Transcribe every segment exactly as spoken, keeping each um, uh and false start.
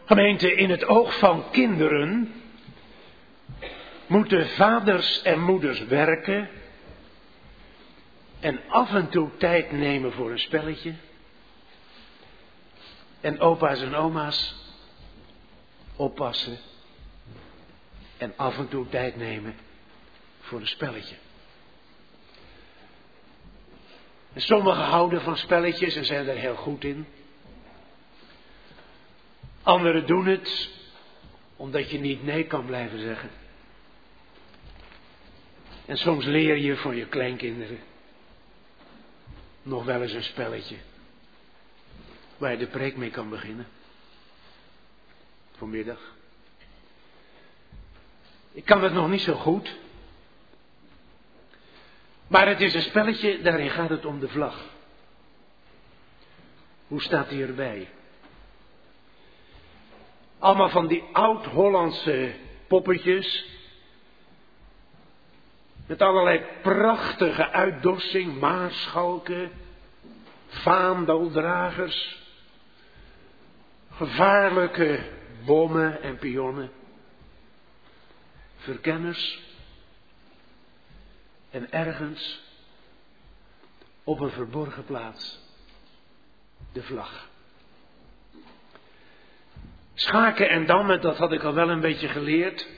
Gemeente, in het oog van kinderen moeten vaders en moeders werken en af en toe tijd nemen voor een spelletje. En opa's en oma's oppassen en af en toe tijd nemen voor een spelletje. En sommigen houden van spelletjes en zijn er heel goed in. Anderen doen het omdat je niet nee kan blijven zeggen. En soms leer je voor je kleinkinderen nog wel eens een spelletje waar je de preek mee kan beginnen. Vanmiddag. Ik kan het nog niet zo goed. Maar het is een spelletje, daarin gaat het om de vlag. Hoe staat die erbij? Allemaal van die oud-Hollandse poppetjes. Met allerlei prachtige uitdossing, maarschalken, vaandeldragers, gevaarlijke bommen en pionnen, verkenners en ergens op een verborgen plaats de vlag. Schaken en dammen, dat had ik al wel een beetje geleerd.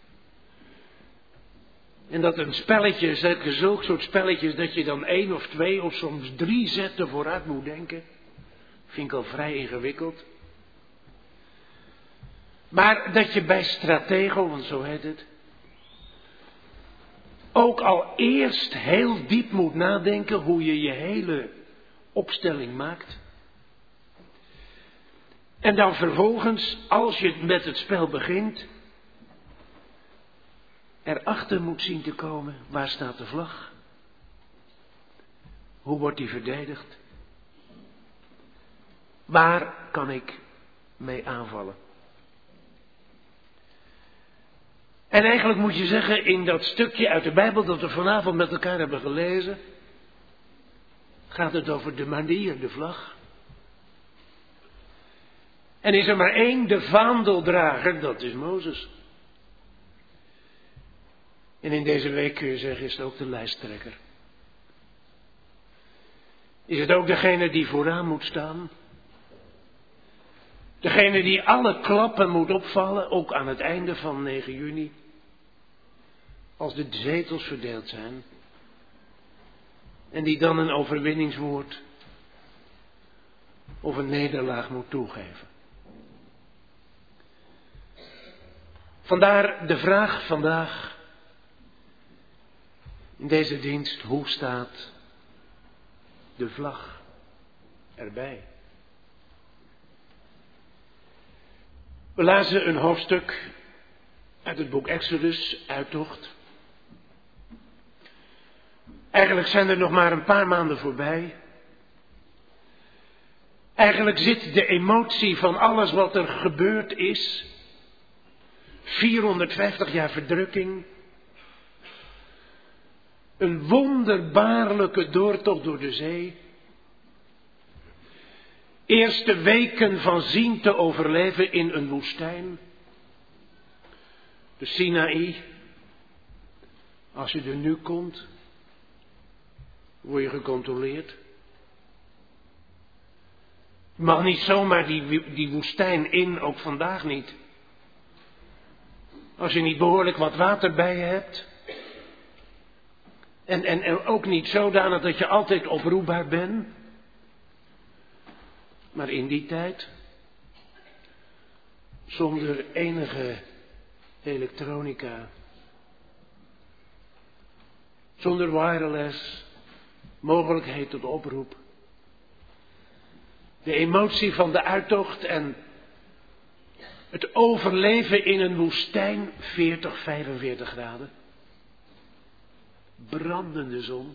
En dat een spelletje, zulk soort spelletjes, dat je dan één of twee of soms drie zetten vooruit moet denken. Vind ik al vrij ingewikkeld. Maar dat je bij Stratego, want zo heet het, ook al eerst heel diep moet nadenken hoe je je hele opstelling maakt. En dan vervolgens, als je met het spel begint, erachter moet zien te komen, waar staat de vlag? Hoe wordt die verdedigd? Waar kan ik mee aanvallen? En eigenlijk moet je zeggen, in dat stukje uit de Bijbel dat we vanavond met elkaar hebben gelezen, gaat het over de manier, de vlag. En is er maar één, de vaandeldrager, dat is Mozes. En in deze week kun je zeggen, is het ook de lijsttrekker. Is het ook degene die vooraan moet staan? Degene die alle klappen moet opvallen, ook aan het einde van negen juni. Als de zetels verdeeld zijn. En die dan een overwinningswoord of een nederlaag moet toegeven. Vandaar de vraag vandaag in deze dienst, hoe staat de vlag erbij? We lazen een hoofdstuk uit het boek Exodus, Uittocht. Eigenlijk zijn er nog maar een paar maanden voorbij. Eigenlijk zit de emotie van alles wat er gebeurd is, vierhonderdvijftig jaar verdrukking, een wonderbaarlijke doortocht door de zee, eerste weken van zien te overleven in een woestijn, de Sinaï. Als je er nu komt, word je gecontroleerd. Je mag niet zomaar die, die woestijn in, ook vandaag niet. Als je niet behoorlijk wat water bij je hebt. En, en, en ook niet zodanig dat je altijd oproepbaar bent. Maar in die tijd, zonder enige elektronica, zonder wireless, mogelijkheid tot oproep. De emotie van de uittocht en het overleven in een woestijn, veertig, vijfenveertig graden. Brandende zon,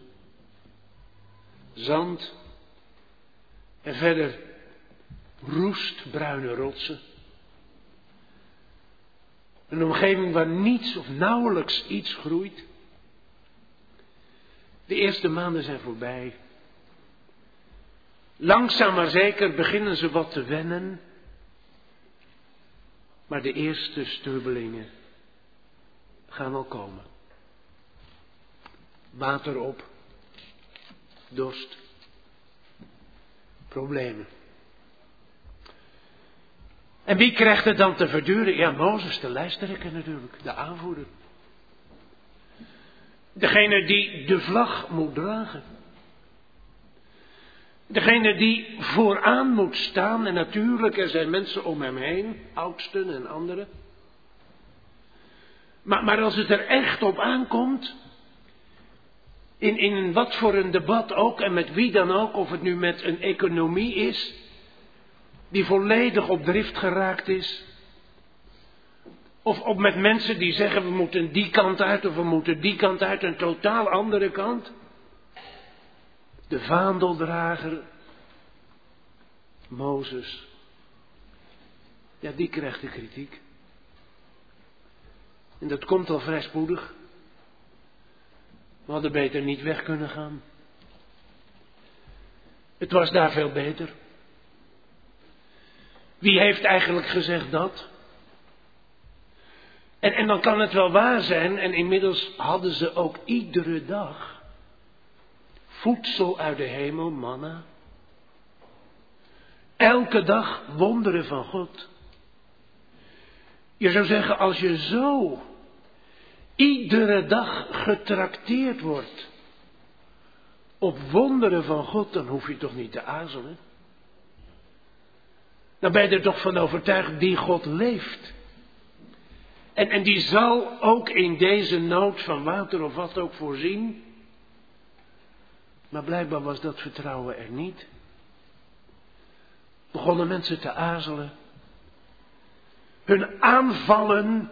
zand en verder roestbruine rotsen. Een omgeving waar niets of nauwelijks iets groeit. De eerste maanden zijn voorbij. Langzaam maar zeker beginnen ze wat te wennen. Maar de eerste strubbelingen gaan al komen. Water op, dorst, problemen. En wie krijgt het dan te verduren? Ja, Mozes, de lijsttrekker natuurlijk, de aanvoerder. Degene die de vlag moet dragen. Degene die vooraan moet staan. En natuurlijk, er zijn mensen om hem heen, oudsten en anderen. Maar, maar als het er echt op aankomt, in, in wat voor een debat ook en met wie dan ook, of het nu met een economie is, die volledig op drift geraakt is. Of, of met mensen die zeggen we moeten die kant uit of we moeten die kant uit, een totaal andere kant. De vaandeldrager, Mozes, ja die krijgt de kritiek. En dat komt al vrij spoedig. We hadden beter niet weg kunnen gaan. Het was daar veel beter. Wie heeft eigenlijk gezegd dat? En, en dan kan het wel waar zijn, en inmiddels hadden ze ook iedere dag voedsel uit de hemel, manna. Elke dag wonderen van God. Je zou zeggen, als je zo iedere dag getrakteerd wordt op wonderen van God, dan hoef je toch niet te aarzelen. Dan ben je er toch van overtuigd, die God leeft. En, en die zal ook in deze nood van water of wat ook voorzien. Maar blijkbaar was dat vertrouwen er niet. Begonnen mensen te aarzelen. Hun aanvallen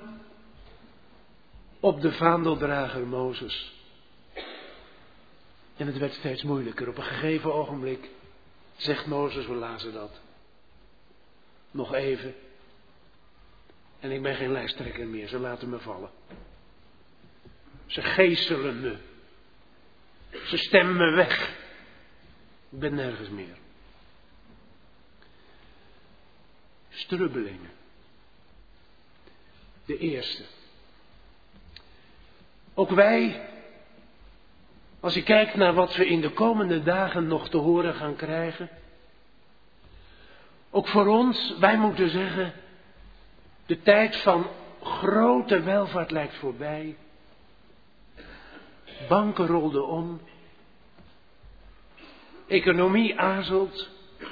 op de vaandeldrager Mozes. En het werd steeds moeilijker. Op een gegeven ogenblik zegt Mozes, we lazen dat. Nog even. En ik ben geen lijsttrekker meer, ze laten me vallen. Ze geeselen me. Ze stemmen me weg. Ik ben nergens meer. Strubbelingen. De eerste. Ook wij, als ik kijk naar wat we in de komende dagen nog te horen gaan krijgen. Ook voor ons, wij moeten zeggen, de tijd van grote welvaart lijkt voorbij. Banken rolden om. Economie aarzelt.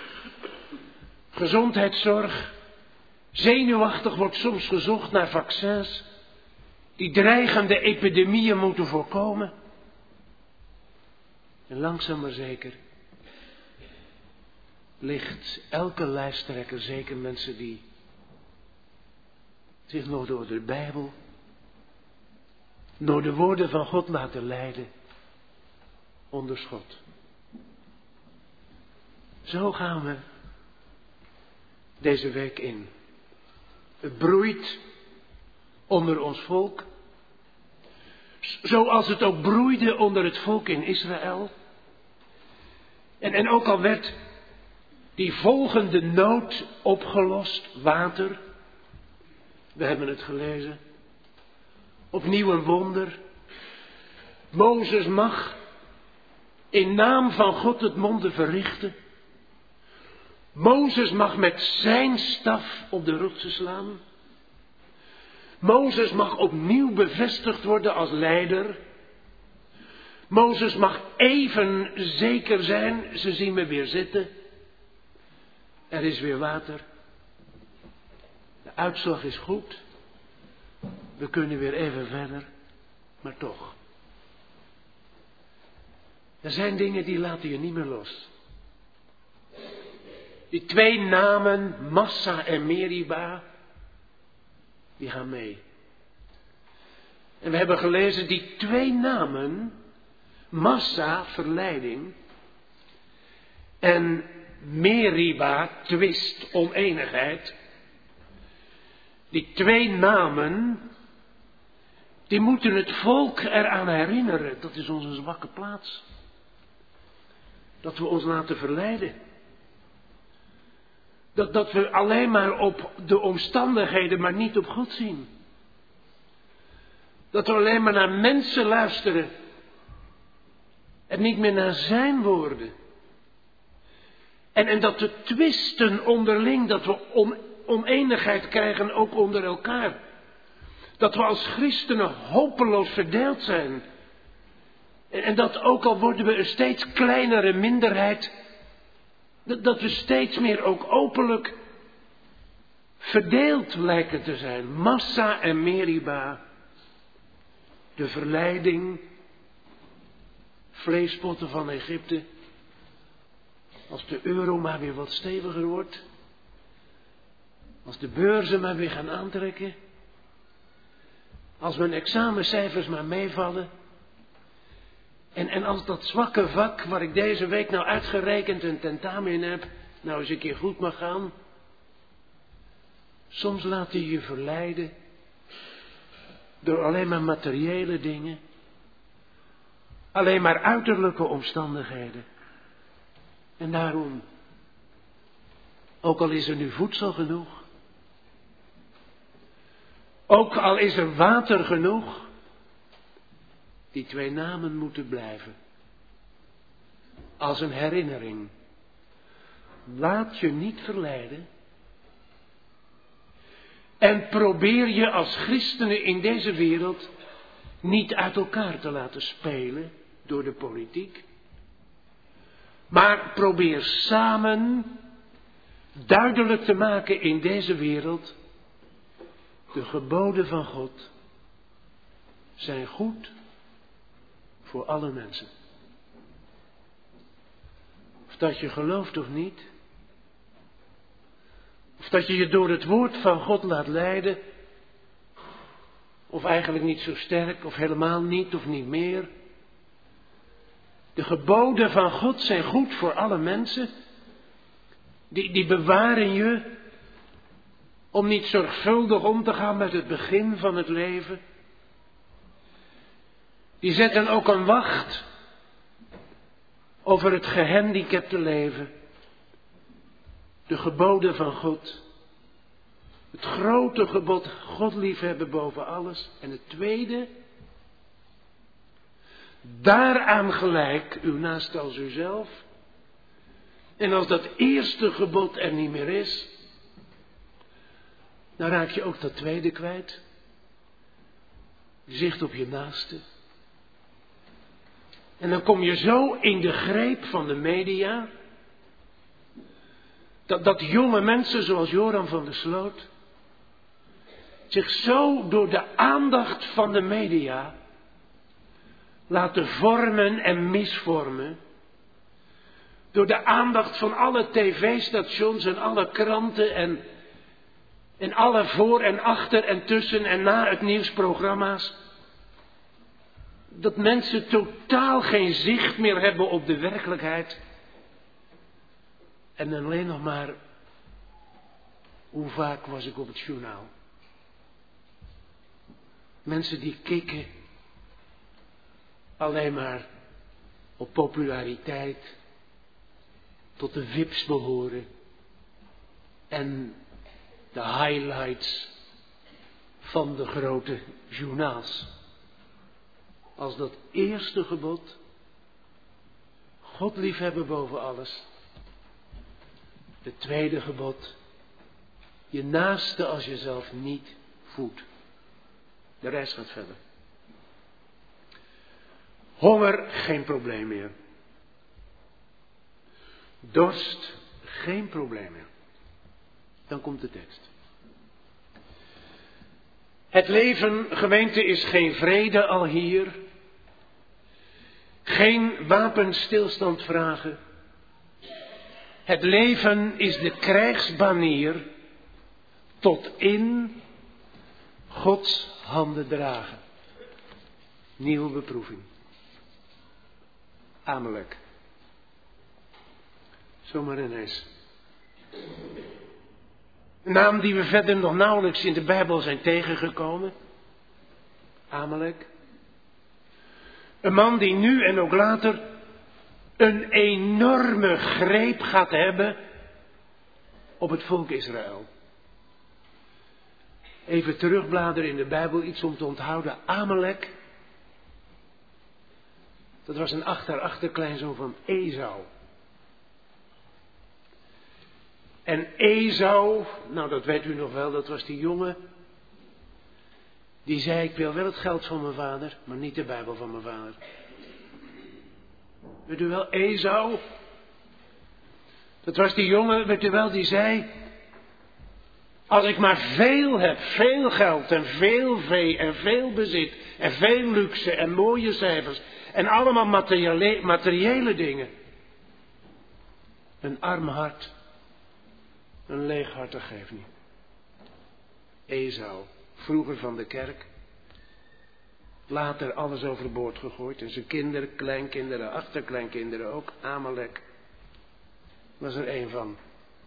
Gezondheidszorg. Zenuwachtig wordt soms gezocht naar vaccins die dreigende epidemieën moeten voorkomen. En langzaam maar zeker ligt elke lijsttrekker, zeker mensen die zich nog door de Bijbel, door de woorden van God laten leiden, onder schot. Zo gaan we deze week in. Het broeit onder ons volk, zoals het ook broeide onder het volk in Israël. En, en ook al werd die volgende nood opgelost, water. We hebben het gelezen. Opnieuw een wonder. Mozes mag in naam van God het wonder verrichten. Mozes mag met zijn staf op de rotsen slaan. Mozes mag opnieuw bevestigd worden als leider. Mozes mag even zeker zijn, ze zien me weer zitten. Er is weer water. De uitslag is goed. We kunnen weer even verder. Maar toch. Er zijn dingen die laten je niet meer los. Die twee namen, Massa en Meriba, die gaan mee. En we hebben gelezen, die twee namen, Massa, verleiding, en Meriba, twist, oneenigheid. Die twee namen, die moeten het volk eraan herinneren. Dat is onze zwakke plaats. Dat we ons laten verleiden. Dat, dat we alleen maar op de omstandigheden, maar niet op God zien. Dat we alleen maar naar mensen luisteren. En niet meer naar zijn woorden. En, en dat we twisten onderling, dat we on, oneenigheid krijgen ook onder elkaar. Dat we als christenen hopeloos verdeeld zijn. En, en dat ook al worden we een steeds kleinere minderheid, dat, dat we steeds meer ook openlijk verdeeld lijken te zijn. Massa en Meriba. De verleiding. Vleespotten van Egypte. Als de euro maar weer wat steviger wordt. Als de beurzen maar weer gaan aantrekken. Als mijn examencijfers maar meevallen. En, en als dat zwakke vak waar ik deze week nou uitgerekend een tentamen in heb, nou eens een keer goed mag gaan. Soms laat hij je verleiden door alleen maar materiële dingen. Alleen maar uiterlijke omstandigheden. En daarom, ook al is er nu voedsel genoeg, ook al is er water genoeg, die twee namen moeten blijven. Als een herinnering. Laat je niet verleiden. En probeer je als christenen in deze wereld niet uit elkaar te laten spelen door de politiek. Maar probeer samen duidelijk te maken in deze wereld: de geboden van God zijn goed voor alle mensen. Of dat je gelooft of niet. Of dat je je door het woord van God laat leiden. Of eigenlijk niet zo sterk, of helemaal niet, of niet meer. De geboden van God zijn goed voor alle mensen. Die, die bewaren je om niet zorgvuldig om te gaan met het begin van het leven. Die zetten ook een wacht over het gehandicapte leven. De geboden van God. Het grote gebod, God liefhebben boven alles. En het tweede, daaraan gelijk, uw naaste als uzelf. En als dat eerste gebod er niet meer is, dan raak je ook dat tweede kwijt. Zicht op je naaste. En dan kom je zo in de greep van de media. Dat, dat jonge mensen zoals Joram van der Sloot zich zo door de aandacht van de media laten vormen en misvormen. Door de aandacht van alle tv-stations en alle kranten en, en alle voor en achter en tussen en na het nieuwsprogramma's. Dat mensen totaal geen zicht meer hebben op de werkelijkheid. En alleen nog maar, hoe vaak was ik op het journaal? Mensen die kikken alleen maar op populariteit, tot de V I P's behoren en de highlights van de grote journaals. Als dat eerste gebod, God liefhebben boven alles. Het tweede gebod, je naaste als jezelf niet voedt. De rest gaat verder. Honger, geen probleem meer. Dorst, geen probleem meer. Dan komt de tekst. Het leven, gemeente, is geen vrede al hier. Geen wapenstilstand vragen. Het leven is de krijgsbanier tot in Gods handen dragen. Nieuwe beproeving. Amalek. Zomaar ineens. Een naam die we verder nog nauwelijks in de Bijbel zijn tegengekomen. Amalek. Een man die nu en ook later een enorme greep gaat hebben op het volk Israël. Even terugbladeren in de Bijbel, iets om te onthouden. Amalek, dat was een achter-achterkleinzoon van Esau. En Esau, nou dat weet u nog wel, dat was die jongen. Die zei, ik wil wel het geld van mijn vader, maar niet de Bijbel van mijn vader. Weet u wel, Esau. Dat was die jongen, weet u wel, die zei, als ik maar veel heb, veel geld en veel vee en veel bezit en veel luxe en mooie cijfers en allemaal materiële, materiële dingen. Een arm hart, een leeg hart, dat geeft niet. Esau, vroeger van de kerk, later alles overboord gegooid en zijn kinderen, kleinkinderen, achterkleinkinderen ook, Amalek. Was er één van.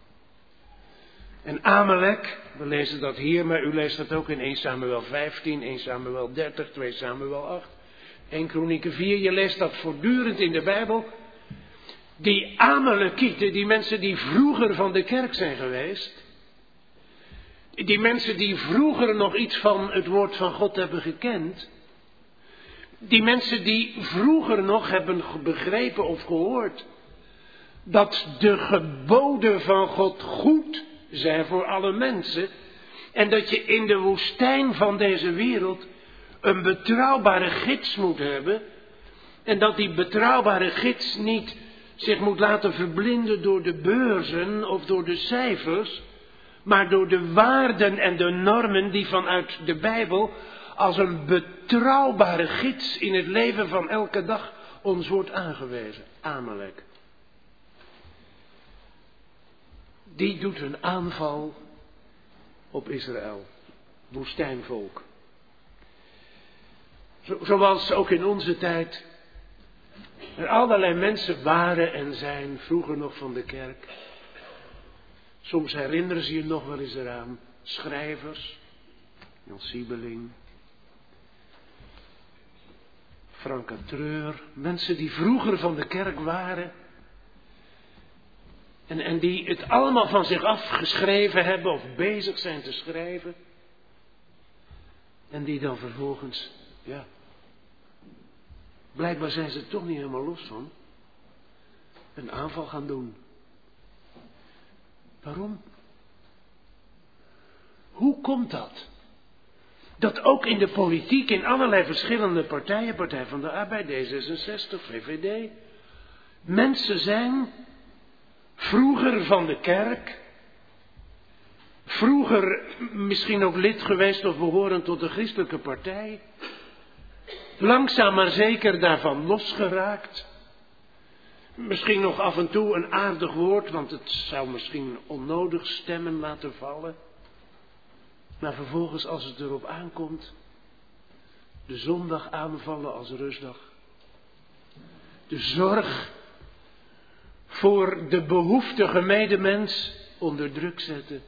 En Amalek, we lezen dat hier, maar u leest dat ook in Eerste Samuel vijftien, Eerste Samuel dertig, Tweede Samuel acht, Eerste Kronieken vier. Je leest dat voortdurend in de Bijbel. Die Amalekieten, die mensen die vroeger van de kerk zijn geweest. Die mensen die vroeger nog iets van het woord van God hebben gekend. Die mensen die vroeger nog hebben begrepen of gehoord dat de geboden van God goed zijn voor alle mensen. En dat je in de woestijn van deze wereld een betrouwbare gids moet hebben. En dat die betrouwbare gids niet zich moet laten verblinden door de beurzen of door de cijfers. Maar door de waarden en de normen die vanuit de Bijbel als een betrouwbare gids in het leven van elke dag ons wordt aangewezen. Amalek. Die doet een aanval op Israël. Woestijnvolk. Zo, zoals ook in onze tijd er allerlei mensen waren en zijn, vroeger nog van de kerk. Soms herinneren ze je nog wel eens eraan. Schrijvers, Jan Siebeling, Franka Treur. Mensen die vroeger van de kerk waren. En, en die het allemaal van zich afgeschreven hebben of bezig zijn te schrijven. En die dan vervolgens, ja, blijkbaar zijn ze er toch niet helemaal los van. Een aanval gaan doen. Waarom? Hoe komt dat? Dat ook in de politiek, in allerlei verschillende partijen, Partij van de Arbeid, D zesenzestig, V V D, mensen zijn vroeger van de kerk, vroeger misschien ook lid geweest of behorend tot de christelijke partij, langzaam maar zeker daarvan losgeraakt. Misschien nog af en toe een aardig woord, want het zou misschien onnodig stemmen laten vallen. Maar vervolgens, als het erop aankomt, de zondag aanvallen als rustdag. De zorg voor de behoeftige medemens onder druk zetten.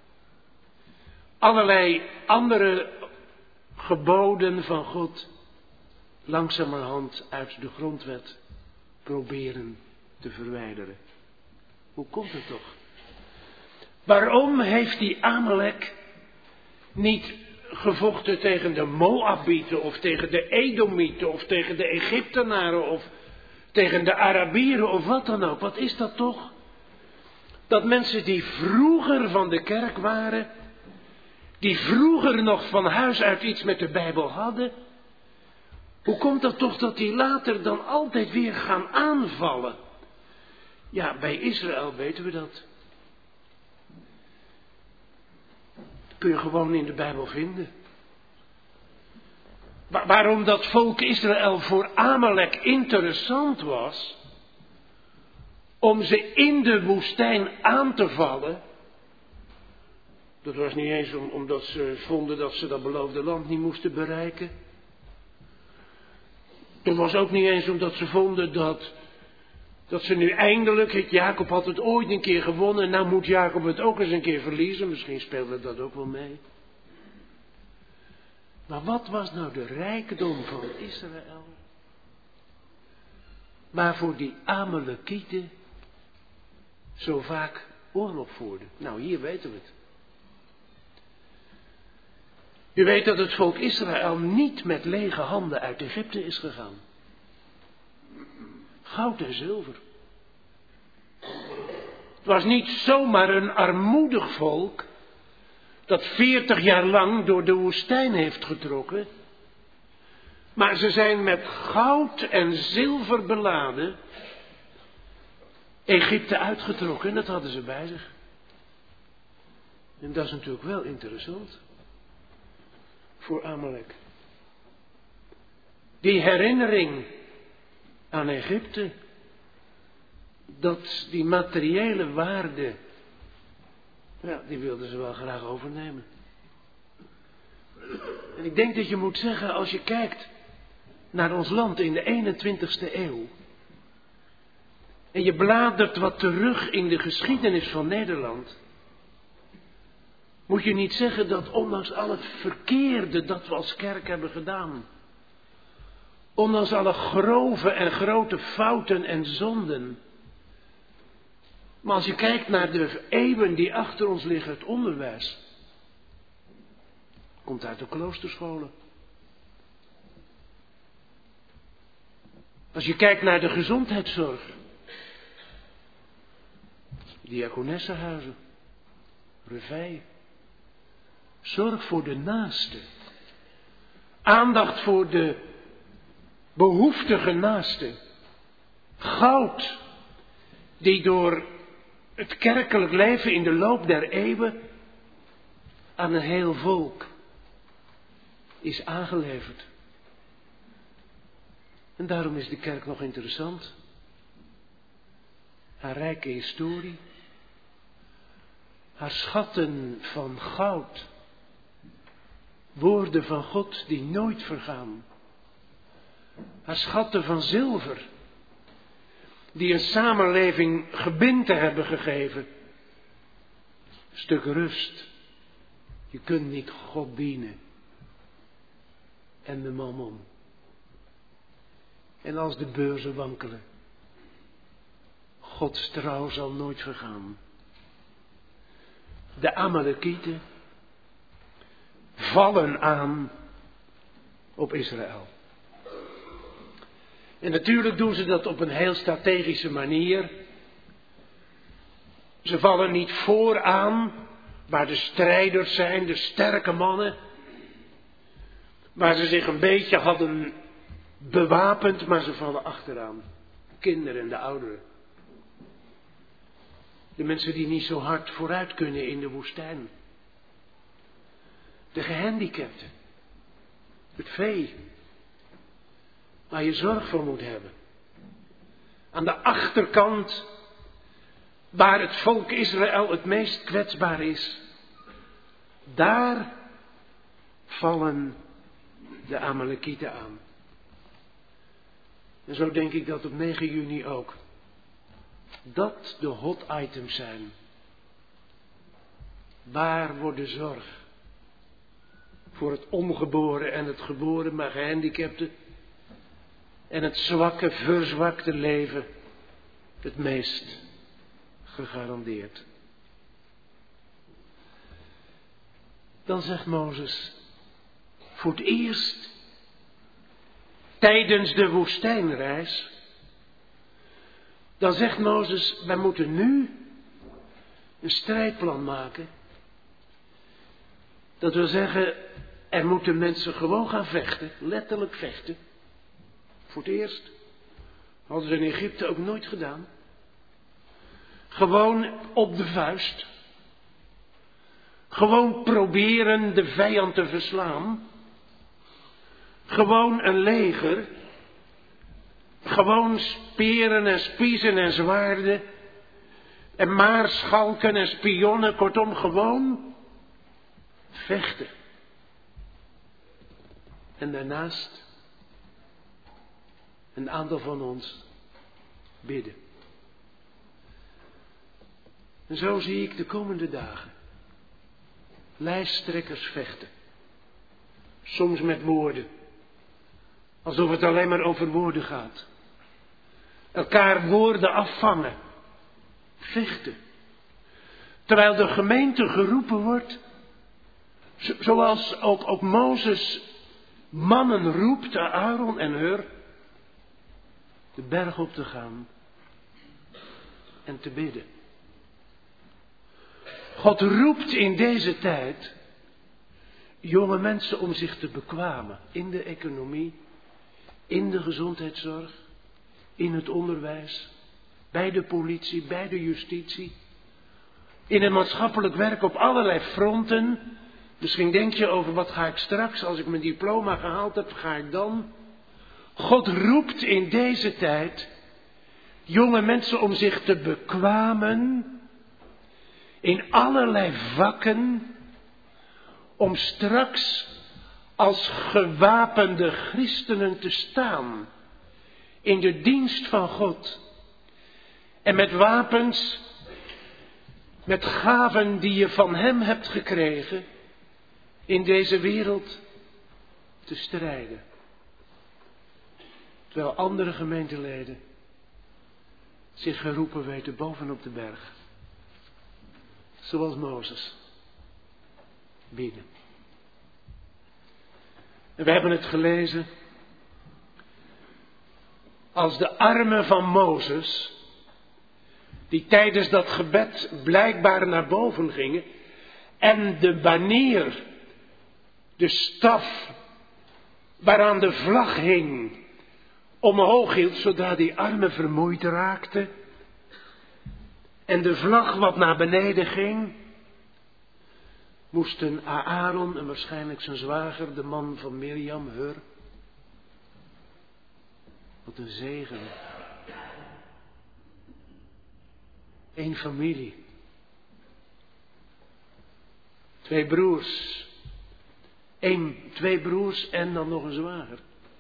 Allerlei andere geboden van God langzamerhand uit de grondwet proberen te verwijderen. Hoe komt het toch? Waarom heeft die Amalek niet gevochten tegen de Moabieten of tegen de Edomieten of tegen de Egyptenaren of tegen de Arabieren of wat dan ook? Wat is dat toch? Dat mensen die vroeger van de kerk waren, die vroeger nog van huis uit iets met de Bijbel hadden, hoe komt dat toch dat die later dan altijd weer gaan aanvallen? Ja, bij Israël weten we dat. Dat kun je gewoon in de Bijbel vinden. Wa- waarom dat volk Israël voor Amalek interessant was, om ze in de woestijn aan te vallen, dat was niet eens om, omdat ze vonden dat ze dat beloofde land niet moesten bereiken. Dat was ook niet eens omdat ze vonden dat, dat ze nu eindelijk, het Jacob had het ooit een keer gewonnen, nou moet Jacob het ook eens een keer verliezen. Misschien speelde dat ook wel mee. Maar wat was nou de rijkdom van Israël? Waarvoor die Amalekieten zo vaak oorlog voerden. Nou, hier weten we het. U weet dat het volk Israël niet met lege handen uit Egypte is gegaan. Goud en zilver. Het was niet zomaar een armoedig volk dat veertig jaar lang door de woestijn heeft getrokken. Maar ze zijn met goud en zilver beladen Egypte uitgetrokken en dat hadden ze bij zich. En dat is natuurlijk wel interessant voor Amalek. Die herinnering aan Egypte, dat die materiële waarde, ja, die wilden ze wel graag overnemen. En ik denk dat je moet zeggen, als je kijkt naar ons land in de eenentwintigste eeuw, en je bladert wat terug in de geschiedenis van Nederland, moet je niet zeggen dat ondanks al het verkeerde dat we als kerk hebben gedaan, ondanks alle grove en grote fouten en zonden, maar als je kijkt naar de eeuwen die achter ons liggen, het onderwijs komt uit de kloosterscholen. Als je kijkt naar de gezondheidszorg, diakonessenhuizen, revij, zorg voor de naaste, aandacht voor de behoeftige naaste, goud die door het kerkelijk leven in de loop der eeuwen aan een heel volk is aangeleverd. En daarom is de kerk nog interessant. Haar rijke historie, haar schatten van goud, woorden van God die nooit vergaan, haar schatten van zilver, die een samenleving gebinte hebben gegeven. Een stuk rust. Je kunt niet God dienen en de mammon. En als de beurzen wankelen, Gods trouw zal nooit vergaan. De Amalekieten vallen aan op Israël. En natuurlijk doen ze dat op een heel strategische manier. Ze vallen niet vooraan, waar de strijders zijn, de sterke mannen, waar ze zich een beetje hadden bewapend, maar ze vallen achteraan. Kinderen en de ouderen. De mensen die niet zo hard vooruit kunnen in de woestijn. De gehandicapten. Het vee. Waar je zorg voor moet hebben. Aan de achterkant, waar het volk Israël het meest kwetsbaar is. Daar vallen de Amalekieten aan. En zo denk ik dat op negen juni ook dat de hot items zijn. Waar wordt de zorg voor het ongeboren en het geboren, maar gehandicapte en het zwakke, verzwakte leven het meest gegarandeerd? Dan zegt Mozes, voor het eerst tijdens de woestijnreis, dan zegt Mozes, wij moeten nu een strijdplan maken. Dat wil zeggen, er moeten mensen gewoon gaan vechten, letterlijk vechten. Voor het eerst. Hadden ze in Egypte ook nooit gedaan. Gewoon op de vuist. Gewoon proberen de vijand te verslaan. Gewoon een leger. Gewoon speren en spiezen en zwaarden. En maarschalken en spionnen. Kortom, gewoon vechten. En daarnaast een aantal van ons bidden. En zo zie ik de komende dagen lijsttrekkers vechten. Soms met woorden. Alsof het alleen maar over woorden gaat. Elkaar woorden afvangen. Vechten. Terwijl de gemeente geroepen wordt, zoals ook, ook Mozes mannen roept, Aaron en Hur, de berg op te gaan en te bidden. God roept in deze tijd jonge mensen om zich te bekwamen in de economie, in de gezondheidszorg, in het onderwijs, bij de politie, bij de justitie, in het maatschappelijk werk op allerlei fronten. Misschien denk je over wat ga ik straks, als ik mijn diploma gehaald heb, ga ik dan? God roept in deze tijd jonge mensen om zich te bekwamen in allerlei vakken, om straks als gewapende christenen te staan in de dienst van God. En met wapens, met gaven die je van Hem hebt gekregen, in deze wereld te strijden. Terwijl andere gemeenteleden zich geroepen weten bovenop de berg. Zoals Mozes. Bidden. En we hebben het gelezen. Als de armen van Mozes, die tijdens dat gebed blijkbaar naar boven gingen, en de banier, de staf waaraan de vlag hing, omhoog hield, zodra die armen vermoeid raakten, en de vlag wat naar beneden ging, moesten Aaron en waarschijnlijk zijn zwager, de man van Mirjam, Hur, wat een zegen. Eén familie. Twee broers. Eén, twee broers en dan nog een zwager.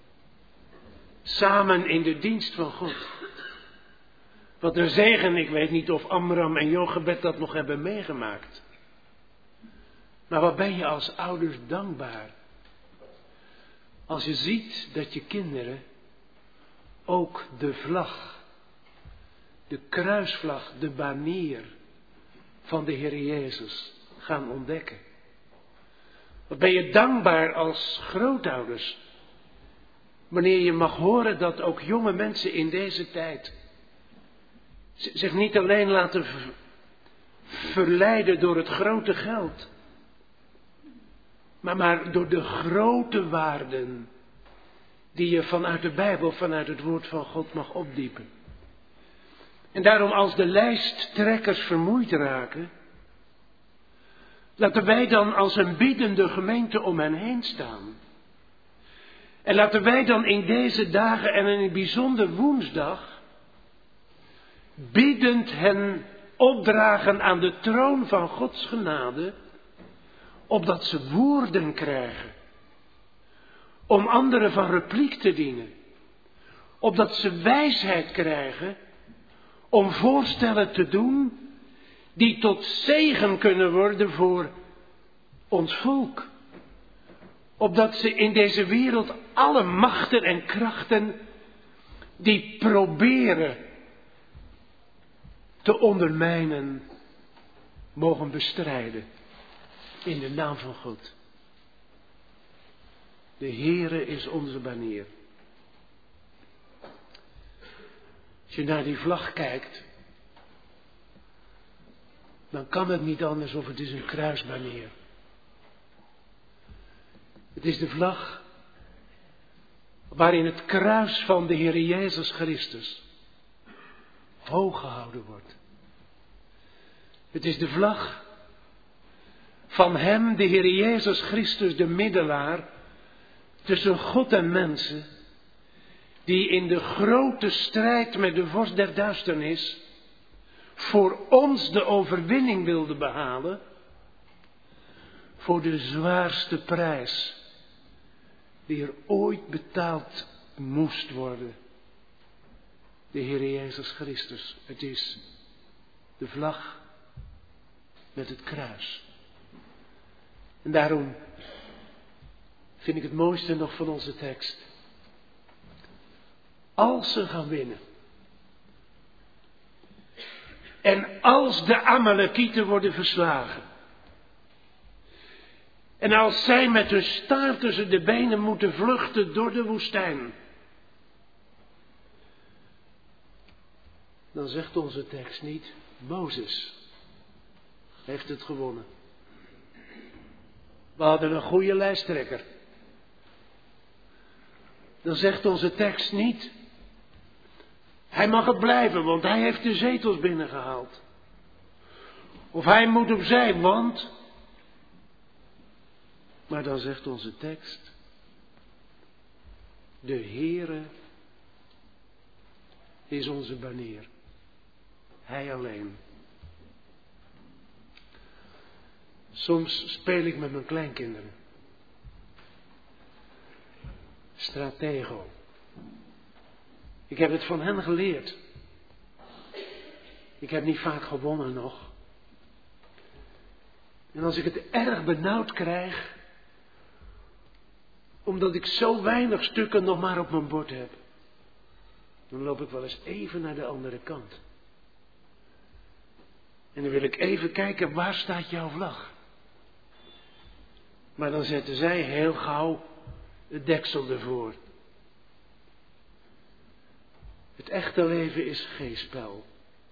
Samen in de dienst van God. Wat een zegen, ik weet niet of Amram en Jochebed dat nog hebben meegemaakt. Maar wat ben je als ouders dankbaar. Als je ziet dat je kinderen ook de vlag, de kruisvlag, de banier van de Heer Jezus gaan ontdekken. Wat ben je dankbaar als grootouders. Wanneer je mag horen dat ook jonge mensen in deze tijd zich niet alleen laten verleiden door het grote geld. Maar, maar door de grote waarden die je vanuit de Bijbel, vanuit het woord van God mag opdiepen. En daarom als de lijsttrekkers vermoeid raken, laten wij dan als een biddende gemeente om hen heen staan. En laten wij dan in deze dagen en in een bijzonder woensdag biddend hen opdragen aan de troon van Gods genade, opdat ze woorden krijgen, om anderen van repliek te dienen, opdat ze wijsheid krijgen, om voorstellen te doen die tot zegen kunnen worden voor ons volk. Opdat ze in deze wereld alle machten en krachten die proberen te ondermijnen, mogen bestrijden. In de naam van God. De Heere is onze banier. Als je naar die vlag kijkt, dan kan het niet anders of het is een kruisbanier. Het is de vlag waarin het kruis van de Heer Jezus Christus hoog gehouden wordt. Het is de vlag van Hem, de Heer Jezus Christus, de middelaar tussen God en mensen, die in de grote strijd met de vorst der duisternis voor ons de overwinning wilde behalen, voor de zwaarste prijs die er ooit betaald moest worden. De Heer Jezus Christus. Het is de vlag met het kruis. En daarom vind ik het mooiste nog van onze tekst. Als ze gaan winnen. En als de Amalekieten worden verslagen. En als zij met hun staart tussen de benen moeten vluchten door de woestijn. Dan zegt onze tekst niet, Mozes heeft het gewonnen. We hadden een goede lijsttrekker. Dan zegt onze tekst niet, hij mag het blijven, want hij heeft de zetels binnengehaald. Of hij moet opzij, want... Maar dan zegt onze tekst, de Heere is onze banier. Hij alleen. Soms speel ik met mijn kleinkinderen. Stratego. Ik heb het van hen geleerd. Ik heb niet vaak gewonnen nog. En als ik het erg benauwd krijg, omdat ik zo weinig stukken nog maar op mijn bord heb, dan loop ik wel eens even naar de andere kant. En dan wil ik even kijken, waar staat jouw vlag? Maar dan zetten zij heel gauw het deksel ervoor. Het echte leven is geen spel.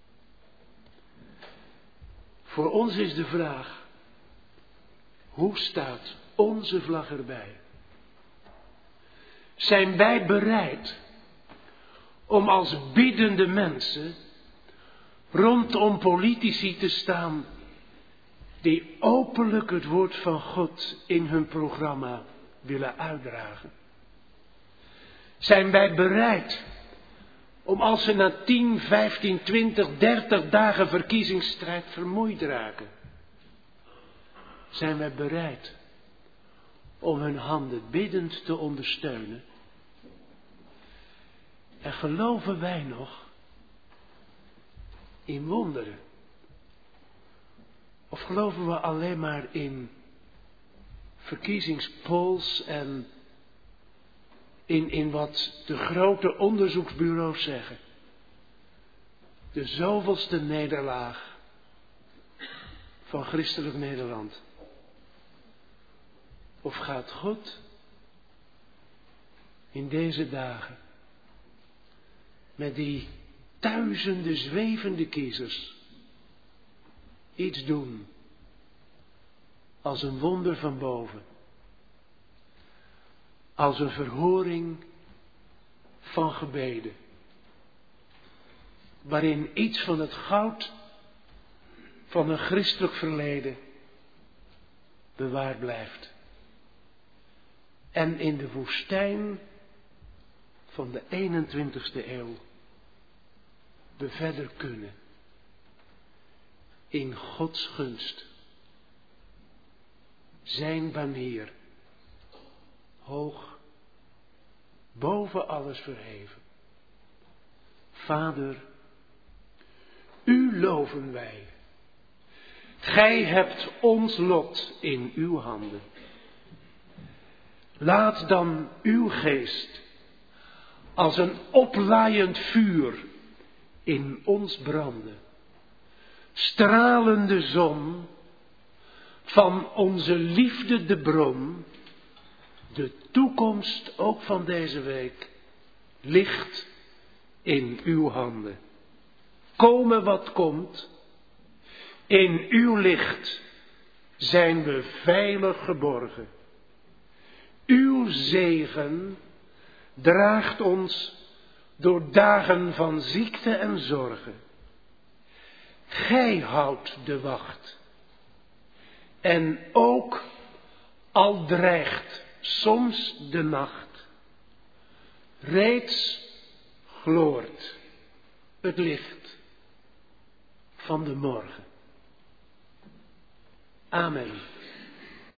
Voor ons is de vraag, hoe staat onze vlag erbij? Zijn wij bereid om als biddende mensen rondom politici te staan die openlijk het woord van God in hun programma willen uitdragen? Zijn wij bereid om als ze na tien, vijftien, twintig, dertig dagen verkiezingsstrijd vermoeid raken, zijn wij bereid om hun handen biddend te ondersteunen? En geloven wij nog in wonderen? Of geloven we alleen maar in verkiezingspolls en in, in wat de grote onderzoeksbureaus zeggen? De zoveelste nederlaag van christelijk Nederland. Of gaat God in deze dagen met die duizenden zwevende kiezers iets doen als een wonder van boven? Als een verhoring van gebeden, waarin iets van het goud van een christelijk verleden bewaard blijft. En in de woestijn van de eenentwintigste eeuw we verder kunnen. In Gods gunst. Zijn banier. Hoog. Boven alles verheven. Vader, u loven wij. Gij hebt ons lot in uw handen. Laat dan uw geest als een oplaaiend vuur in ons branden. Stralende zon van onze liefde de bron, de toekomst ook van deze week, ligt in uw handen. Komen wat komt, in uw licht zijn we veilig geborgen. Uw zegen draagt ons door dagen van ziekte en zorgen. Gij houdt de wacht. En ook al dreigt soms de nacht, reeds gloort het licht van de morgen. Amen.